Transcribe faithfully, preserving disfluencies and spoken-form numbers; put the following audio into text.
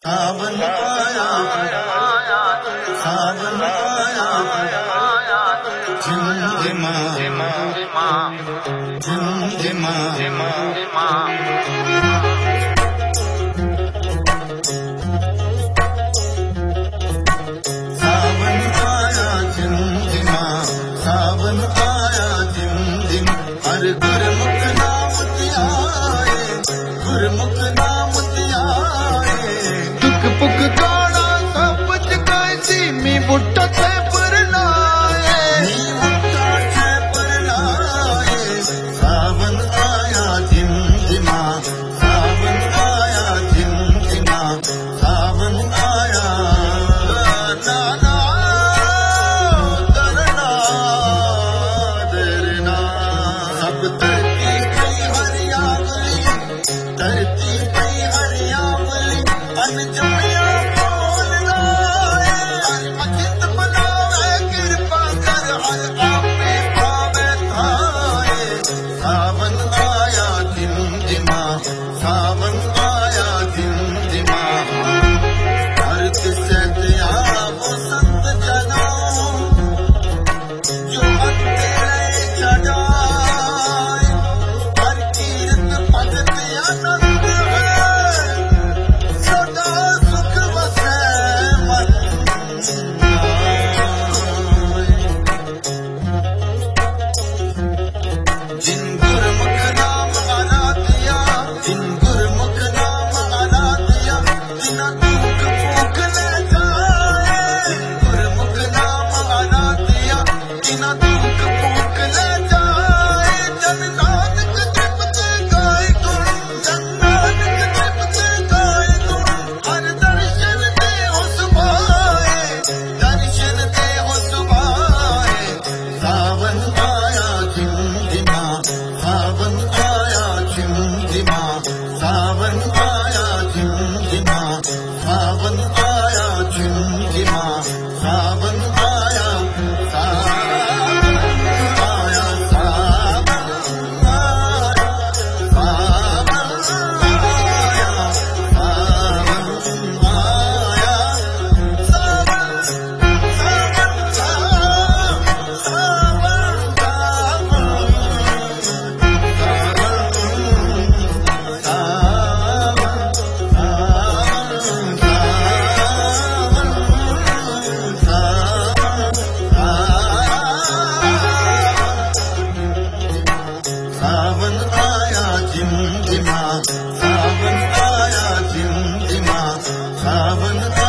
सावन आया, सावन आया, झिमझिमा झिमझिमा सावन आया झिमझिमा, सावन आया झिमझिमा। हर गुरमुख नाम धियाए, गुरमुख नाम धियाए। दुख पुख गाड़ा सब जगाए सी, मी बुट्टा थे पर लाए, मी बुट्टा थे पर लाए। सावन आया झिमझिमा, सावन आया झिमझिमा, सावन आया। नाना करना डरना, सब धरती पे हरियावली, धरती पे हरियावली। अनजमिया बोलना हर अजित बनावे, कृपा कर हर आपे पावे थाए। सावन आया झिमझिमा, सावन आया झिमझिमा। अर्थ से दिया वो संत जनों, जो अंधेरे जगाए। हर कीर्त भगत आनंद है, सदा सुख वसे मन आए। जिन गुरमुख नाम आराध्या, जिन गुरमुख नाम आराध्या, तिना दुख भूख ले जाए। जिन गुरमुख नाम आराध्या, तिना दुख भूख ले जाए। जन नानक जपत गाए गुण, जन नानक जपत गाए गुण। हर दर्शन दे हो सुभाए, दर्शन दे हो सुभाए। सावन आया झिमझिमा, सावन आया झिमझिमा, सावन आया झिमझिमा, सावन आया झिमझिमा, सावन आया, सावन आया, सावन आया, सावन आया, सावन आया, सावन, सावन, सावन आया झिमझिमा, सावन आया झिमझिमा, सावन